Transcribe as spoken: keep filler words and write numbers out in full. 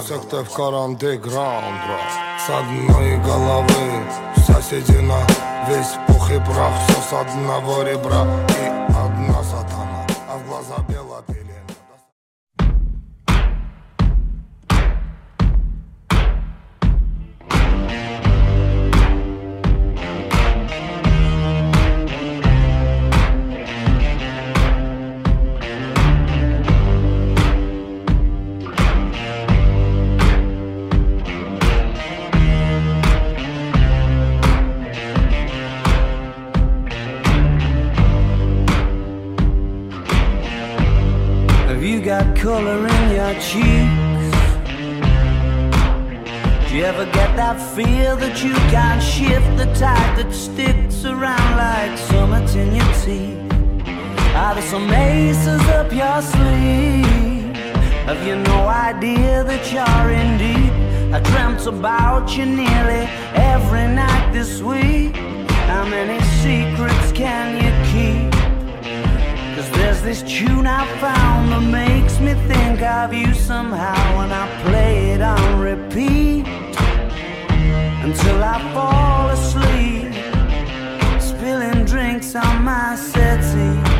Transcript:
все, кто в каранте граунд, с одной головы. Соседи на весь пух и прах, все с одного ребра. И одна сатана, а в глаза бела пелена. Got color in your cheeks. Do you ever get that feel that you can't shift, the tide that sticks around like summits in your teeth? Are there some aces up your sleeve? Have you no idea that you're in deep? I dreamt about you nearly every night this week. How many secrets can you keep? Cause there's this tune I found that makes me think of you somehow, and I play it on repeat until I fall asleep, spilling drinks on my settee.